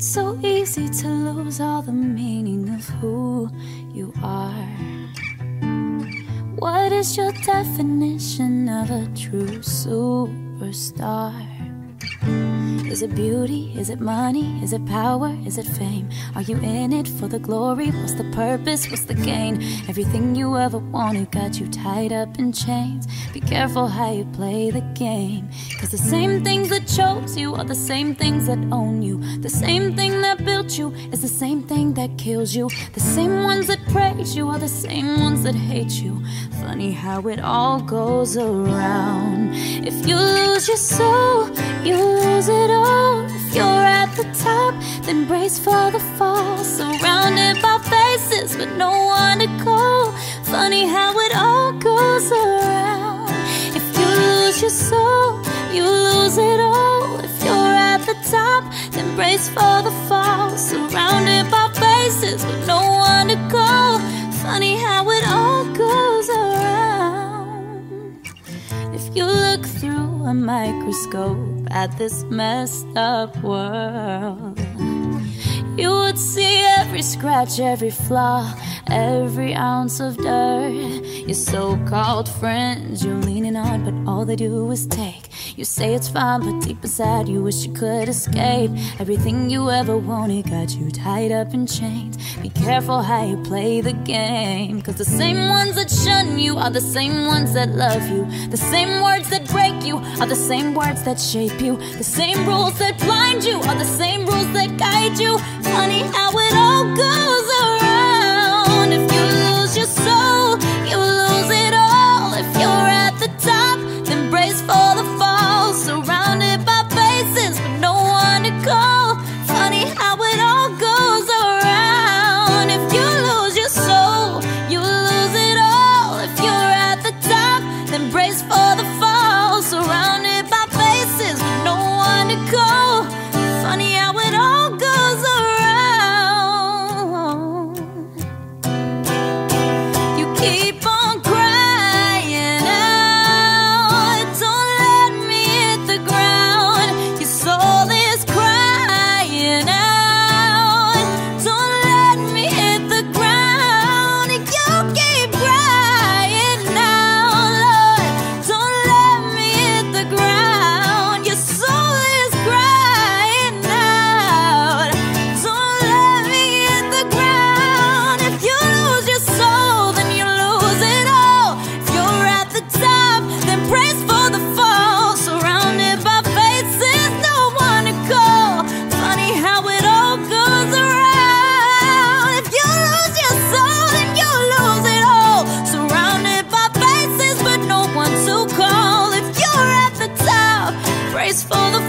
so easy to lose all the meaning of who you are. What is your definition of a true superstar? Is it beauty? Is it money? Is it power? Is it fame? Are you in it for the glory? What's the purpose? What's the gain? Everything you ever wanted got you tied up in chains. Be careful how you play the game, 'cause the same things that chose you are the same things that own you. The same thing that built you is the same thing that kills you. The same ones that praise you are the same ones that hate you. Funny how it all goes around. If you lose your soul, you lose it all. If you're at the top, then brace for the fall. Surrounded by faces but no one to call. Funny how it all goes around. If you lose your soul, you lose it all. If you're at the top, then brace for the fall. Surrounded by faces but no one to call. Funny how it all goes around. If you look through a microscope at this messed up world, you would see every scratch, every flaw, every ounce of dirt. Your so-called friends you're leaning on, but all they do is take. You say it's fine, but deep inside you wish you could escape. Everything you ever wanted got you tied up in chains. Be careful how you play the game, 'cause the same ones that shun you are the same ones that love you. The same words that break you are the same words that shape you. The same rules that blind you are the same rules that guide you. Funny how it all goes around. If you lose your soul, you lose it all. If you're at the top, then brace for the fall. Surrounded by faces but no one to call. Funny how it all goes around. If you lose your soul, you lose it all. If you're at the top, then brace for the fall. Surrounded by faces but no one to call. Funny how it all goes around. You keep on crying out. Don't let me hit the ground. Your soul is crying out. Don't let me hit the ground. You keep crying out, Lord. Don't let me hit the ground. Your soul is crying out. Don't let me hit the ground. If you lose your soul, then you lose it all. If you're at the top, then brace for the fall. Surrounded by faces, no one to call. Funny how it all goes around. If you lose your soul, then you lose it all. Surrounded by faces, but no one to call. If you're at the top, brace for the